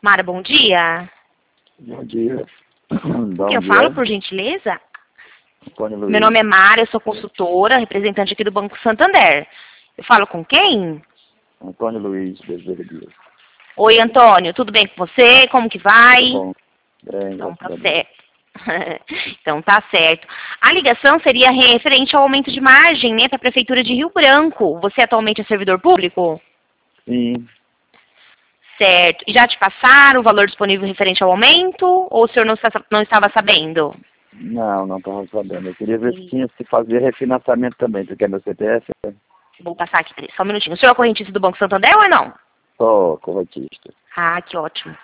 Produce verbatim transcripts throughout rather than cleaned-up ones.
Mara, bom dia. Bom dia. Bom eu dia. Falo, por gentileza? Antônio Luiz. Meu nome é Mara, eu sou consultora, representante aqui do Banco Santander. Eu falo com quem? Antônio Luiz, Bezerra Dias. Oi, Antônio, tudo bem com você? Como que vai? Tudo bom. Bem, então tá certo. Então tá certo. A ligação seria referente ao aumento de margem, né, para a Prefeitura de Rio Branco. Você atualmente é servidor público? Sim. Certo. E já te passaram o valor disponível referente ao aumento? Ou o senhor não, está, não estava sabendo? Não, não estava sabendo. Eu queria ver se tinha se fazer refinanciamento também. Você quer meu C P F? Vou passar aqui, só um minutinho. O senhor é correntista do Banco Santander ou não? Sou correntista. Ah, que ótimo.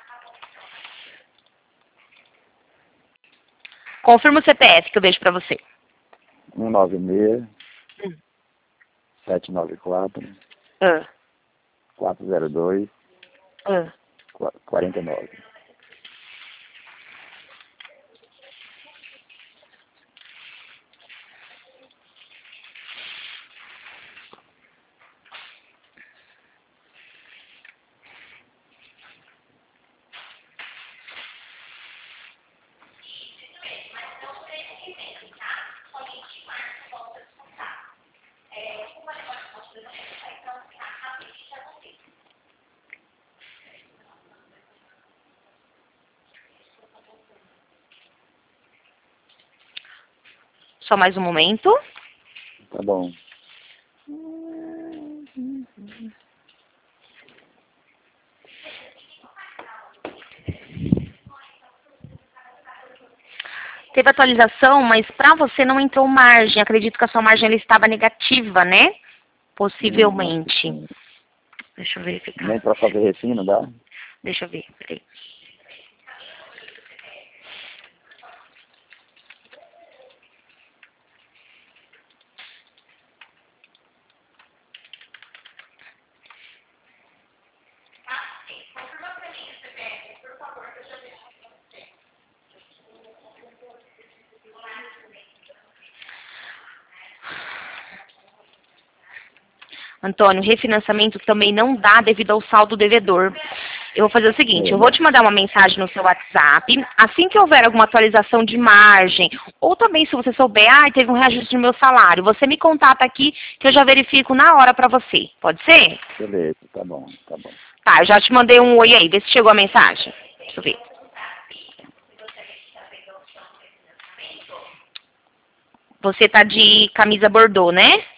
Confirma o C P F que eu vejo para você. um nove seis, Hum. sete nove quatro, Ah. quatro zero dois, Ah. quarenta e nove. Só mais um momento. Tá bom. Teve atualização, mas para você não entrou margem. Acredito que a sua margem ela estava negativa, né? Possivelmente. Hum, Deixa eu verificar. Nem para fazer refino, dá? Deixa eu ver, peraí. Antônio, refinanciamento também não dá devido ao saldo devedor. Eu vou fazer o seguinte, eu vou te mandar uma mensagem no seu WhatsApp, assim que houver alguma atualização de margem, ou também se você souber, ah, teve um reajuste no meu salário, você me contata aqui que eu já verifico na hora para você. Pode ser? Beleza, tá bom, tá bom. Tá, eu já te mandei um oi aí, vê se chegou a mensagem. Deixa eu ver. Você tá de camisa bordô, né?